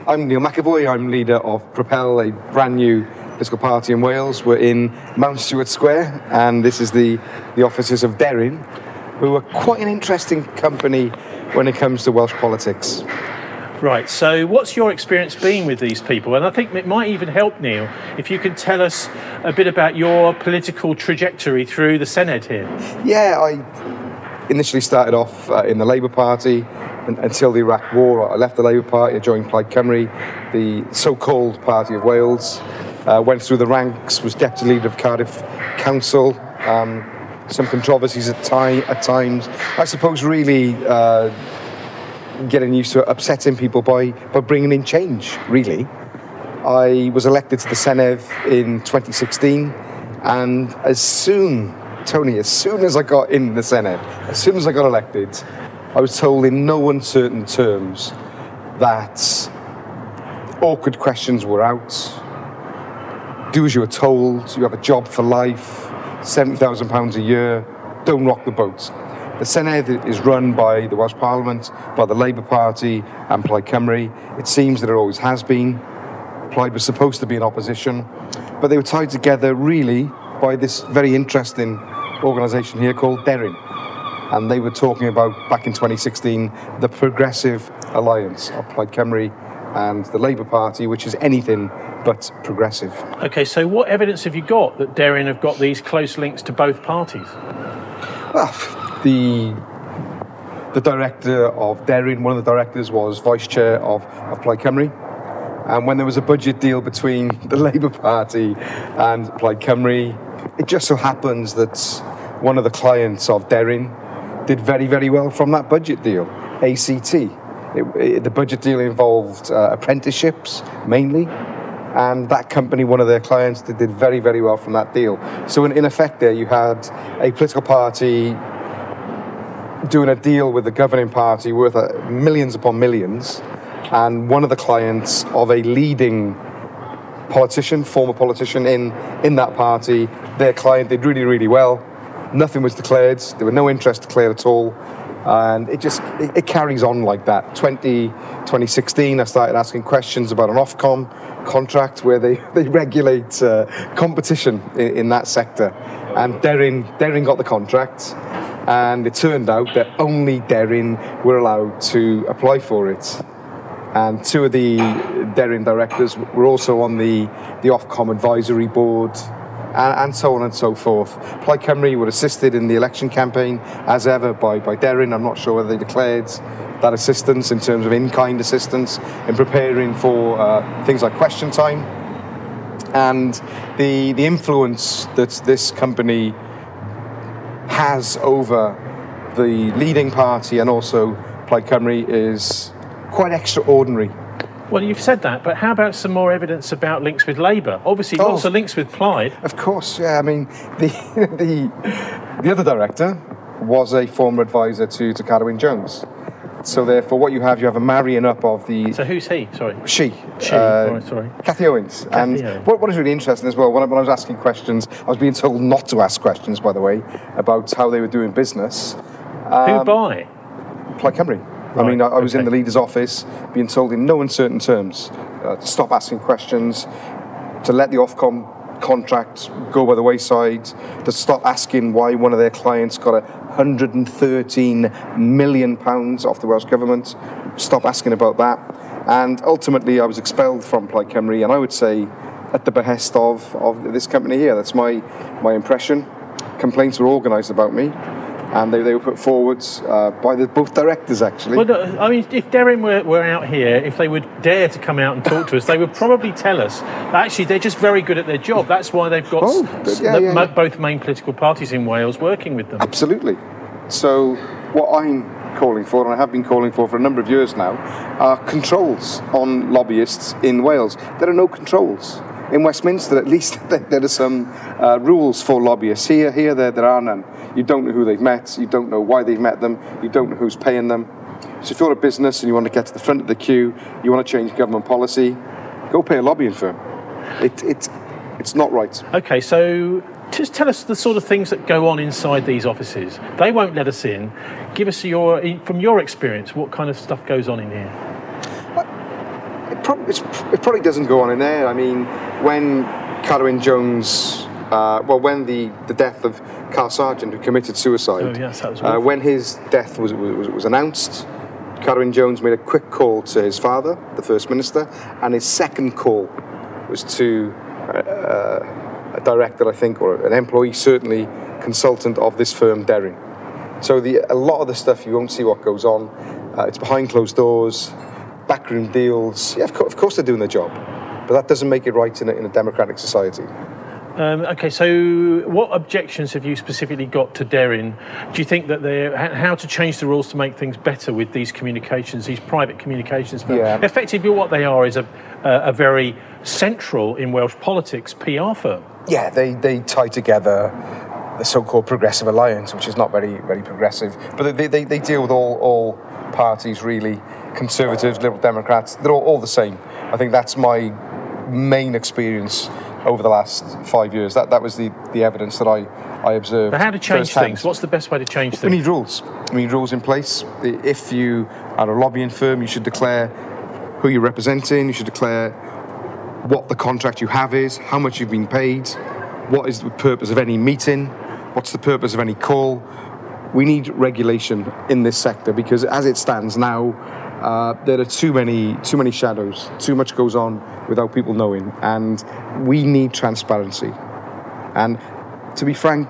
I'm Neil McAvoy. I'm leader of Propel, a brand new political party in Wales. We're in Mount Stewart Square, and this is the offices of Deryn, who are quite an interesting company when it comes to Welsh politics. Right, so what's your experience been with these people? And I think it might even help, Neil, if you can tell us a bit about your political trajectory through the Senedd here. Yeah, I initially started off in the Labour Party until the Iraq War. I left the Labour Party, I joined Plaid Cymru, the so-called Party of Wales. Went through the ranks, was deputy leader of Cardiff Council. Some controversies at times. I suppose really getting used to upsetting people by bringing in change, really. I was elected to the Senedd in 2016, and as soon as I got in the Senedd, as soon as I got elected, I was told in no uncertain terms that awkward questions were out. Do as you were told, you have a job for life, £70,000 a year, don't rock the boat. The Senedd is run by the Welsh Parliament, by the Labour Party and Plaid Cymru. It seems that it always has been. Plaid was supposed to be in opposition, but they were tied together really by this very interesting organisation here called Deryn. And they were talking about, back in 2016, the Progressive Alliance of Plaid Cymru and the Labour Party, which is anything but progressive. OK, so what evidence have you got that Deryn have got these close links to both parties? Well, the director of Deryn, one of the directors, was vice chair of Plaid Cymru. And when there was a budget deal between the Labour Party and Plaid Cymru, it just so happens that one of the clients of Deryn did very, very well from that budget deal, ACT. The budget deal involved apprenticeships, mainly. And that company, one of their clients, did very, very well from that deal. So in effect there, you had a political party doing a deal with the governing party worth millions upon millions, and one of the clients of a leading politician, former politician in that party, their client did really, really well. Nothing was declared. There were no interest declared at all. And it carries on like that. 2016, I started asking questions about an Ofcom contract where they regulate competition in that sector. And Deryn got the contract, and it turned out that only Deryn were allowed to apply for it. And two of the Deryn directors were also on the Ofcom advisory board, and so on and so forth. Plaid Cymru were assisted in the election campaign, as ever, by Deryn. I'm not sure whether they declared that assistance in terms of in-kind assistance in preparing for things like question time. And the influence that this company has over the leading party and also Plaid Cymru is quite extraordinary. Well, you've said that, but how about some more evidence about links with Labour? Obviously, lots of links with Plaid. Of course, yeah. I mean, the other director was a former advisor to Carwyn Jones. So therefore, what you have a marrying up of the... So who's he? Sorry. She. Sorry. Cathy Owens. What is really interesting as well, when I was asking questions, I was being told not to ask questions, by the way, about how they were doing business. Who by? Plaid Cymru. Right, I mean, I was in the leader's office, being told in no uncertain terms to stop asking questions, to let the Ofcom contract go by the wayside, to stop asking why one of their clients got £113 million off the Welsh Government, stop asking about that. And ultimately, I was expelled from Plaid Cymru, and I would say at the behest of this company here. That's my impression. Complaints were organised about me, and they were put forward by both directors, actually. Well, I mean, if Deryn were out here, if they would dare to come out and talk to us, they would probably tell us that actually they're just very good at their job. That's why they've got both main political parties in Wales working with them. Absolutely. So what I'm calling for, and I have been calling for a number of years now, are controls on lobbyists in Wales. There are no controls. In Westminster, at least, there are some rules for lobbyists. Here there are none. You don't know who they've met, you don't know why they've met them, you don't know who's paying them. So if you're a business and you want to get to the front of the queue, you want to change government policy, go pay a lobbying firm. It's not right. Okay, so just tell us the sort of things that go on inside these offices. They won't let us in. Give us from your experience, what kind of stuff goes on in here? it probably doesn't go on in there. I mean, when Carwyn Jones, when the death of Carl Sargent, who committed suicide, when his death was announced, Carwyn Jones made a quick call to his father, the First Minister, and his second call was to a director, I think, or an employee, certainly, consultant of this firm, Derryn. So a lot of the stuff, you won't see what goes on. It's behind closed doors, backroom deals. Yeah, of course they're doing their job, but that doesn't make it right in a democratic society. Okay, so what objections have you specifically got to Derryn? Do you think that how to change the rules to make things better with these communications, these private communications? Yeah. Effectively, what they are is a very central in Welsh politics PR firm. Yeah, they tie together the so-called Progressive Alliance, which is not very, very progressive, but they deal with all parties, really. Conservatives, Liberal Democrats, they're all the same. I think that's my main experience over the last 5 years. That was the evidence that I observed. But how to change things? What's the best way to change things? We need rules. We need rules in place. If you are a lobbying firm, you should declare who you're representing, you should declare what the contract you have is, how much you've been paid, what is the purpose of any meeting, what's the purpose of any call. We need regulation in this sector because as it stands now, there are too many shadows. Too much goes on without people knowing, and we need transparency. And to be frank,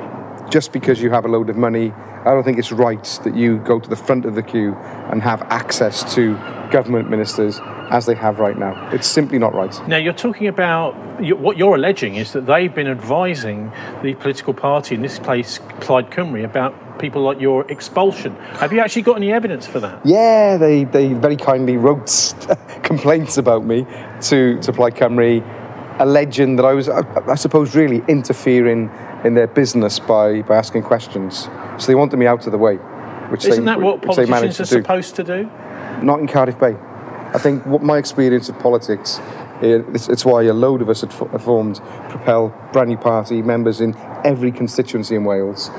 just because you have a load of money, I don't think it's right that you go to the front of the queue and have access to government ministers as they have right now. It's simply not right. Now, you're talking about, what you're alleging is that they've been advising the political party, in this case Plaid Cymru, about people like your expulsion. Have you actually got any evidence for that? Yeah, they very kindly wrote complaints about me to Plaid Cymru, alleging that I was, I suppose, really interfering in their business by asking questions. So they wanted me out of the way, Isn't that what politicians are supposed to do? Not in Cardiff Bay. I think what my experience of politics, it's why a load of us had formed Propel, brand new party, members in every constituency in Wales.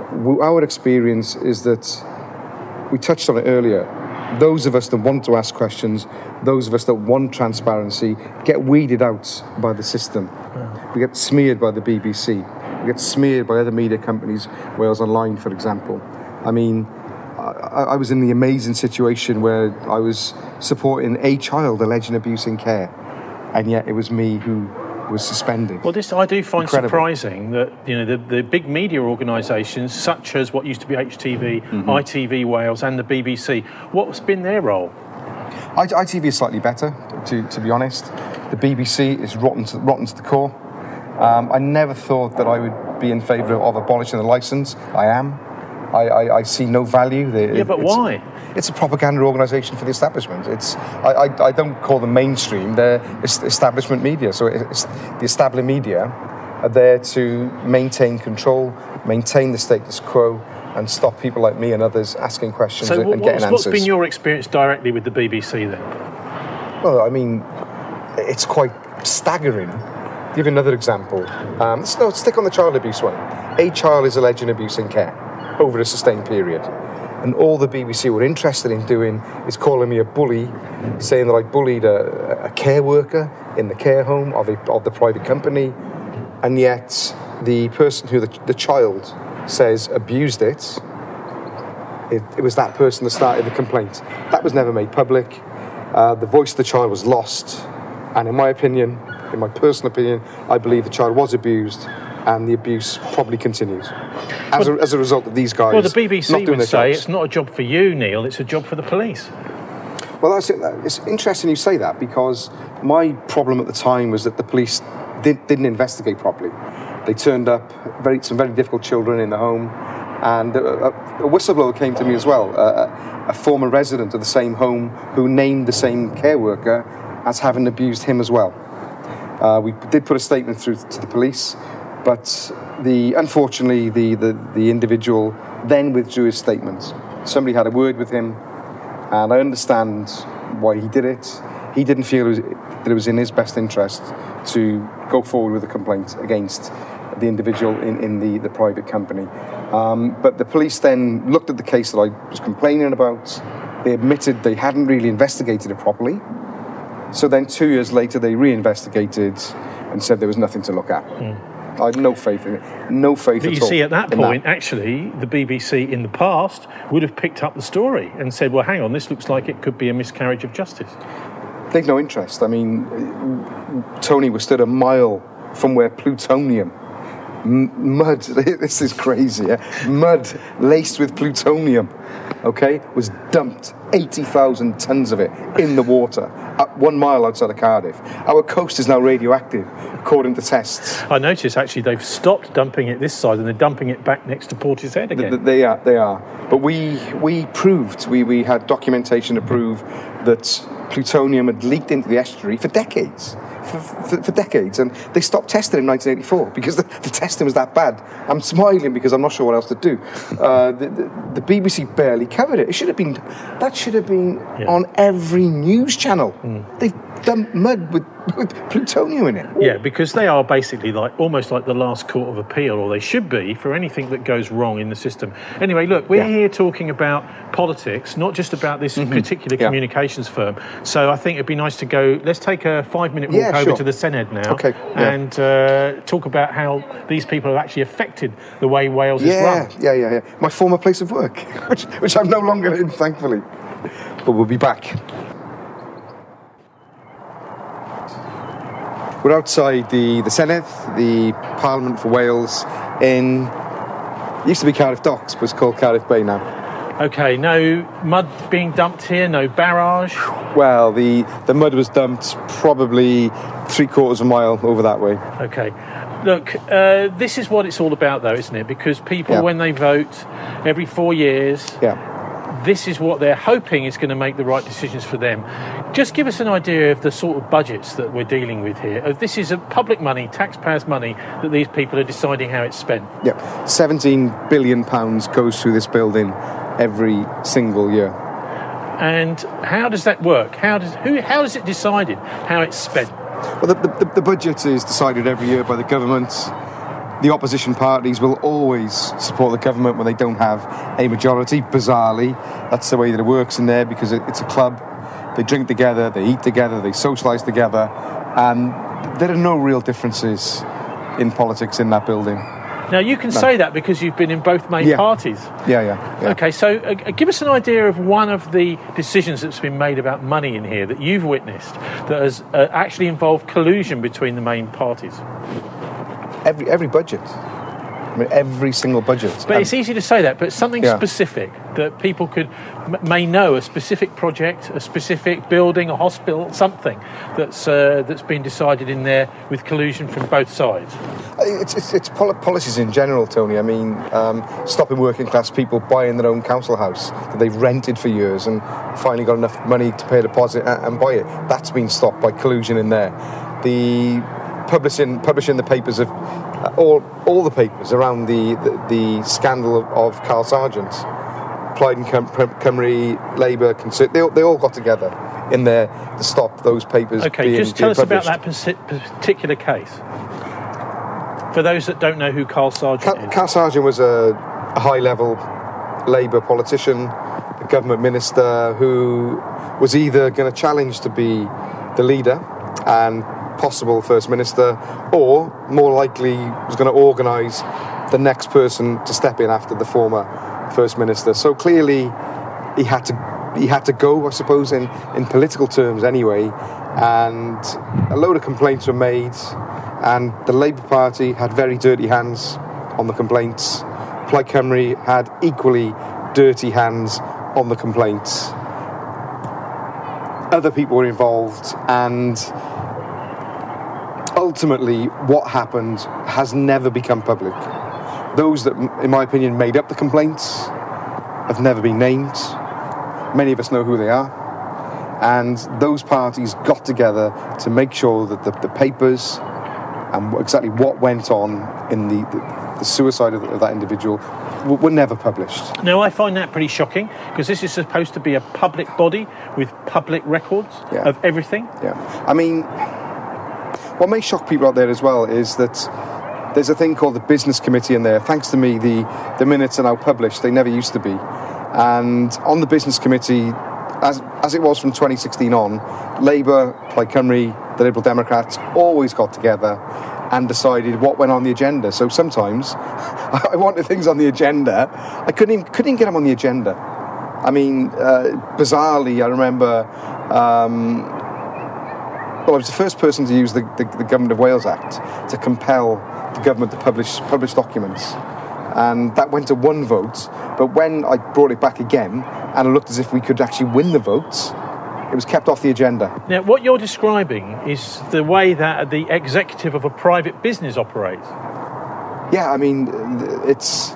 Our experience is that, we touched on it earlier, those of us that want to ask questions, those of us that want transparency, get weeded out by the system. We get smeared by the BBC. We get smeared by other media companies, Wales Online, for example. I mean, I was in the amazing situation where I was supporting a child alleged abuse in care, and yet it was me who was suspended. Well, this I do find Incredible. Surprising that the big media organisations such as what used to be HTV, ITV Wales, and the BBC. What's been their role? ITV is slightly better, to be honest. The BBC is rotten to the core. I never thought that I would be in favour of abolishing the licence. I am. I see no value there. But why? It's a propaganda organisation for the establishment. I don't call them mainstream. They're establishment media. So it's the established media are there to maintain control, maintain the status quo, and stop people like me and others asking questions and getting answers. What's been your experience directly with the BBC then? Well, I mean, it's quite staggering. Give another example. Let's stick on the child abuse one. A child is alleged abuse in care over a sustained period. And all the BBC were interested in doing is calling me a bully, saying that I bullied a care worker in the care home of the private company. And yet the person who the child says abused it was that person that started the complaint. That was never made public. The voice of the child was lost. And in my opinion, in my personal opinion, I believe the child was abused, and the abuse probably continues as a result of these guys. Well, the BBC not doing would say jobs. it's not a job for you, Neil. It's a job for the police. Well, that's it. It's interesting you say that, because my problem at the time was that the police didn't investigate properly. They turned up some very difficult children in the home, and a whistleblower came to me as well, a former resident of the same home who named the same care worker as having abused him as well. We did put a statement through to the police, but unfortunately the individual then withdrew his statement. Somebody had a word with him, and I understand why he did it. He didn't feel that it was in his best interest to go forward with a complaint against the individual in the private company. But the police then looked at the case that I was complaining about. They admitted they hadn't really investigated it properly. So then 2 years later, they reinvestigated and said there was nothing to look at. I had no faith in it. No faith at all. But you see, at that point, actually, the BBC in the past would have picked up the story and said, well, hang on, this looks like it could be a miscarriage of justice. They've no interest. I mean, Tony was stood a mile from where plutonium, mud, this is crazy, mud laced with plutonium, okay, was dumped, 80,000 tons of it in the water, 1 mile outside of Cardiff. Our coast is now radioactive, according to tests. I noticed, actually, they've stopped dumping it this side and they're dumping it back next to Portishead again. They are. But we proved, we had documentation to prove that plutonium had leaked into the estuary for decades. For decades, and they stopped testing in 1984 because the testing was that bad. I'm smiling because I'm not sure what else to do. The BBC barely covered it. That should have been on every news channel. They've dumped mud with plutonium in it. Yeah, because they are basically almost like the last court of appeal, or they should be, for anything that goes wrong in the system. Anyway, look, we're here talking about politics, not just about this particular communications firm. So I think it'd be nice to go. Let's take a 5-minute walk over to the Senedd now, and talk about how these people have actually affected the way Wales is run. Yeah. My former place of work, which I'm no longer in, thankfully. But we'll be back. We're outside the Senedd, the Parliament for Wales, in used to be Cardiff Docks, but it's called Cardiff Bay now. Okay, no mud being dumped here, no barrage. Well, the mud was dumped probably 3/4 of a mile over that way. Okay. Look, this is what it's all about, though, isn't it? Because people, when they vote every 4 years, this is what they're hoping is going to make the right decisions for them. Just give us an idea of the sort of budgets that we're dealing with here. This is public money, taxpayers' money, that these people are deciding how it's spent. Yeah, £17 billion goes through this building every single year. And how does that work? How is it decided how it's spent? Well, the budget is decided every year by the government. The opposition parties will always support the government when they don't have a majority, bizarrely. That's the way that it works in there, because it's a club. They drink together, they eat together, they socialise together, and there are no real differences in politics in that building. Now, you can say that because you've been in both main parties. Yeah. Okay, so give us an idea of one of the decisions that's been made about money in here that you've witnessed that has actually involved collusion between the main parties. Every budget. I mean, every single budget. But it's easy to say that, but something specific that people may know, a specific project, a specific building, a hospital, something that's been decided in there with collusion from both sides. It's policies in general, Tony. I mean, stopping working class people buying their own council house that they've rented for years and finally got enough money to pay a deposit and buy it. That's been stopped by collusion in there. The publishing the papers of all the papers around the scandal of Carl Sargent, Plaid Cymru, Labour, they all got together in there to stop those papers. Okay, just tell us about that particular case. For those that don't know who Carl Sargent is. Carl Sargent was a high-level Labour politician, a government minister who was either going to challenge to be the leader and possible First Minister, or more likely was going to organise the next person to step in after the former First Minister. So clearly he had to go, I suppose, in political terms anyway, and a load of complaints were made, and the Labour Party had very dirty hands on the complaints. Plaid Cymru had equally dirty hands on the complaints. Other people were involved, and ultimately, what happened has never become public. Those that, in my opinion, made up the complaints have never been named. Many of us know who they are. And those parties got together to make sure that the papers and exactly what went on in the suicide of that individual were never published. Now, I find that pretty shocking, because this is supposed to be a public body with public records of everything. Yeah. I mean, what may shock people out there as well is that there's a thing called the Business Committee in there. Thanks to me, the minutes are now published. They never used to be. And on the Business Committee, as it was from 2016 on, Labour, Plaid Cymru, the Liberal Democrats always got together and decided what went on the agenda. So sometimes I wanted things on the agenda, I couldn't even get them on the agenda. I mean, bizarrely, I remember. I was the first person to use the Government of Wales Act to compel the government to publish documents. And that went to one vote, but when I brought it back again, and it looked as if we could actually win the votes, it was kept off the agenda. Now, what you're describing is the way that the executive of a private business operates. Yeah, I mean, it's...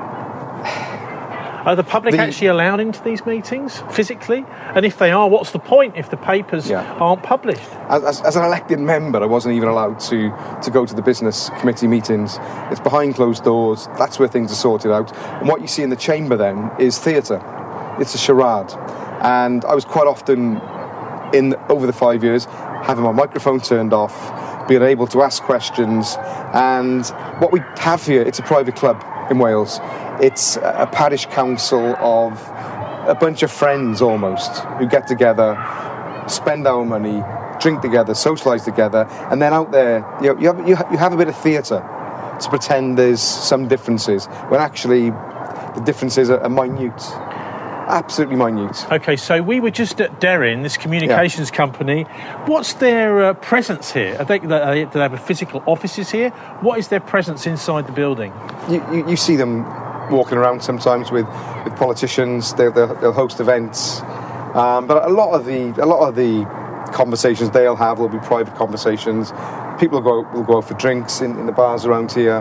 Are the public actually allowed into these meetings, physically? And if they are, what's the point if the papers aren't published? As an elected member, I wasn't even allowed to go to the business committee meetings. It's behind closed doors. That's where things are sorted out. And what you see in the chamber then is theatre. It's a charade. And I was quite often, over the 5 years, having my microphone turned off, being able to ask questions. And what we have here, it's a private club in Wales. It's a parish council of a bunch of friends almost who get together, spend our money, drink together, socialise together, and then out there you have a bit of theatre to pretend there's some differences when actually the differences are minute. Absolutely minute. Okay, so we were just at Deryn, this communications company. What's their presence here? Do they have physical offices here? What is their presence inside the building? You see them walking around sometimes with politicians. They'll host events, but a lot of the conversations they'll have will be private conversations. People will go out for drinks in the bars around here.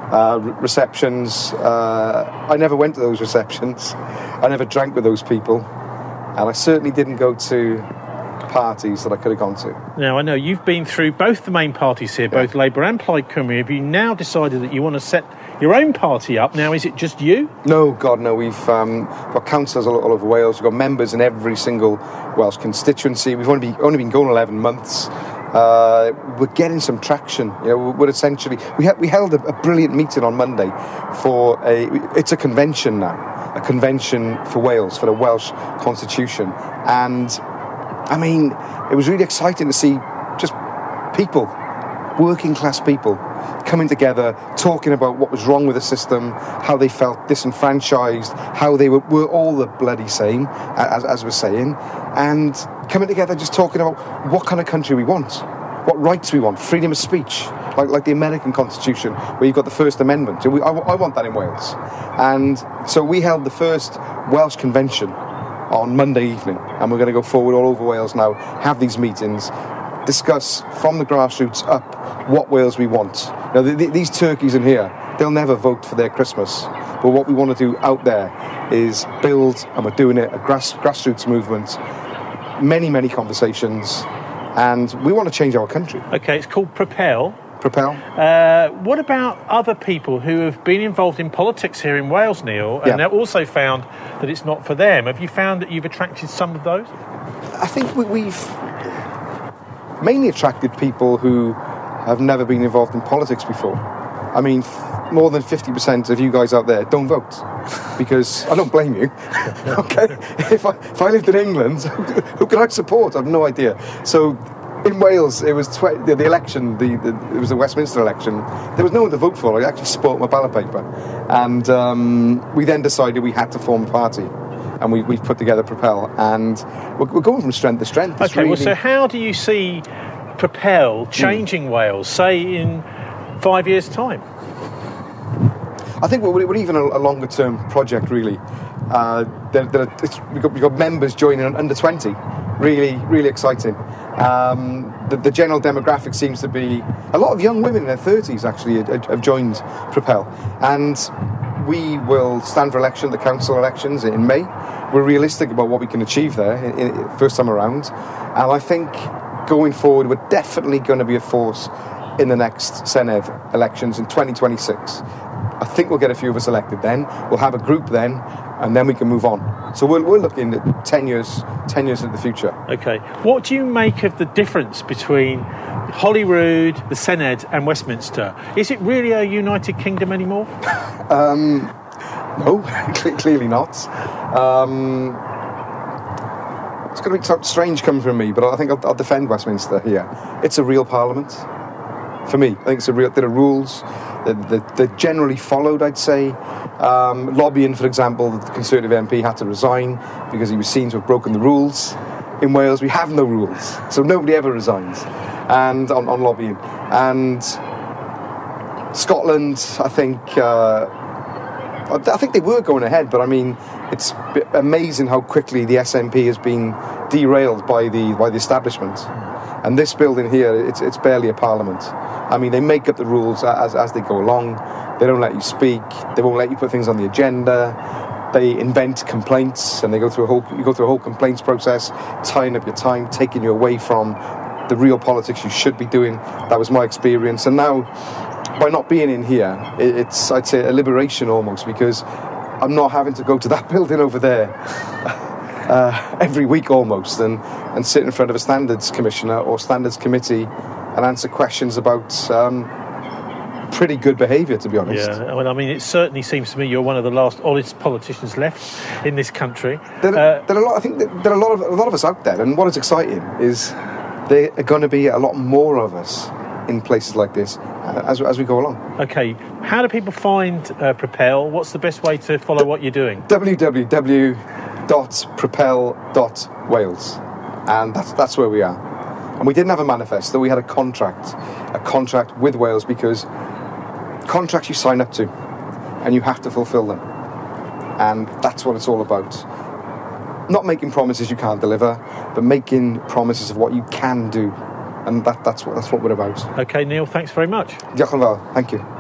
Receptions. I never went to those receptions. I never drank with those people, and I certainly didn't go to parties that I could have gone to. Now, I know you've been through both the main parties here, both Labour and Plaid Cymru. Have you now decided that you want to set your own party up? Now, is it just you? No, God, no. We've got councillors all over Wales. We've got members in every single Welsh constituency. We've only been going 11 months. We're getting some traction. We're essentially we held a brilliant meeting on Monday for it's a convention now, a convention for Wales, for the Welsh Constitution, and I mean it was really exciting to see just people, working class people, coming together, talking about what was wrong with the system, how they felt disenfranchised, how they were all the bloody same, as we're saying, and coming together just talking about what kind of country we want, what rights we want, freedom of speech, like the American Constitution, where you've got the First Amendment. I want that in Wales. And so we held the first Welsh convention on Monday evening, and we're going to go forward all over Wales now, have these meetings, discuss from the grassroots up what Wales we want. Now, these turkeys in here, they'll never vote for their Christmas. But what we want to do out there is build, and we're doing it, a grassroots movement, many, many conversations, and we want to change our country. Okay, it's called Propel. Propel. What about other people who have been involved in politics here in Wales, Neil, and they've also found that it's not for them? Have you found that you've attracted some of those? I think we've mainly attracted people who have never been involved in politics before. I mean, more than 50% of you guys out there don't vote, because I don't blame you. Okay, if I lived in England, who could I support? I have no idea. So in Wales, it was the election. It was the Westminster election. There was no one to vote for. I actually spoilt my ballot paper, and we then decided we had to form a party. And we've put together Propel, and we're going from strength to strength. Okay, well, so how do you see Propel changing Wales, say in 5 years' time? I think we're even a longer-term project, really. We've got members joining under 20, really, really exciting. The general demographic seems to be a lot of young women in their 30s actually have joined Propel, and we will stand for election, the council elections in May. We're realistic about what we can achieve there first time around, and I think going forward we're definitely going to be a force in the next Senedd elections in 2026. I think we'll get a few of us elected then. We'll have a group then, and then we can move on. So we're looking at 10 years into the future. Okay. What do you make of the difference between Holyrood, the Senedd, and Westminster? Is it really a United Kingdom anymore? No, clearly not. it's going to be strange coming from me, but I think I'll defend Westminster here. It's a real parliament. For me, I think there are rules. They're generally followed, I'd say. Lobbying, for example, the Conservative MP had to resign because he was seen to have broken the rules. In Wales, we have no rules, so nobody ever resigns and on lobbying. And Scotland, I think they were going ahead, but I mean, it's amazing how quickly the SNP has been derailed by the establishment. And this building here, it's barely a parliament. I mean, they make up the rules as they go along. They don't let you speak. They won't let you put things on the agenda. They invent complaints, and you go through a whole complaints process, tying up your time, taking you away from the real politics you should be doing. That was my experience. And now, by not being in here, it's, I'd say, a liberation almost, because I'm not having to go to that building over there every week almost and sit in front of a standards commissioner or standards committee and answer questions about pretty good behaviour, to be honest. Yeah, well, I mean, it certainly seems to me you're one of the last honest politicians left in this country. There are a lot. I think there are a lot of us out there, and what is exciting is there are going to be a lot more of us in places like this as we go along. Okay, how do people find Propel? What's the best way to follow what you're doing? www.propel.wales, and that's where we are. And we didn't have a manifesto, we had a contract with Wales, because contracts you sign up to and you have to fulfil them, and that's what it's all about. Not making promises you can't deliver, but making promises of what you can do, and that's what we're about. Okay, Neil, thanks very much. Diolch yn fawr, thank you.